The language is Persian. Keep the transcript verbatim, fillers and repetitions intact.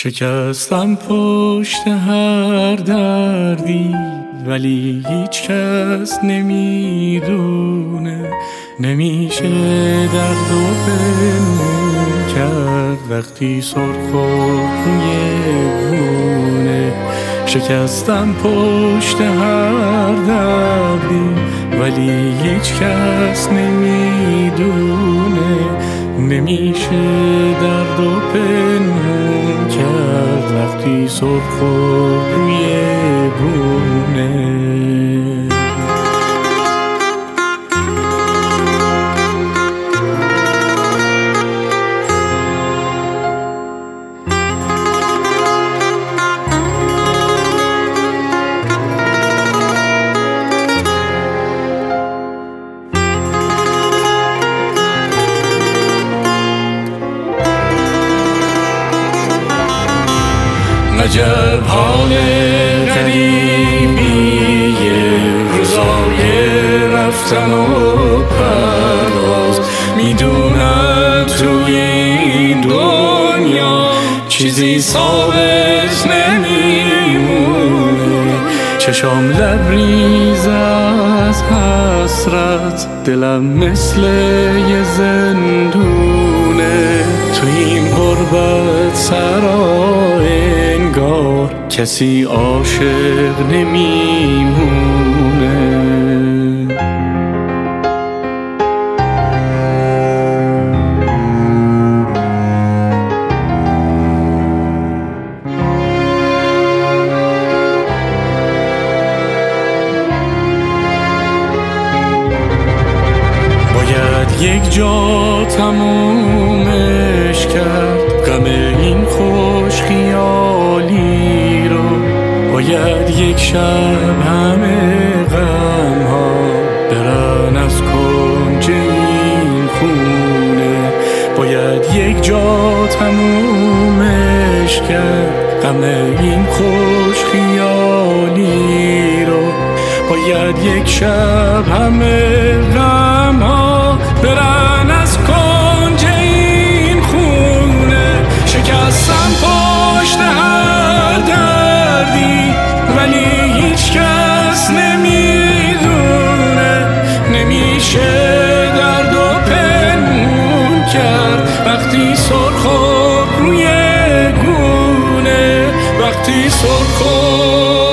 شکستم پشت هر دردی ولی هیچ کس نمیدونه، نمیشه درد و پنهون کرد وقتی سرخ و رویونه. شکستم پشت هر دردی ولی هیچ کس نمیدونه، نمیشه درد و پنهون کرد وقتی سرخ و رویونه. عجب حال غریبیه روزای رفتن و پرواز، میدونم توی این دنیا چیزی ثابت نمیمونه. چشام لبریز از حسرت، دلم مثل یه زندونه. توی این غربت سرای کسی عاشق نمیمونه. باید یک جا تمومش کرد غم این خوش خیالی رو، باید یک شب همه غم ها برن از کنج این خونه. باید یک جا تمومش کرد غم این خوش خیالی رو، باید یک شب همه غم ها برن از کنج این خونه. شکستم پشت هر دردی ولی هیچ کس نمیدونه، نمیشه درد و پنهون کرد وقتی سرخ و روی گونه، وقتی سرخ و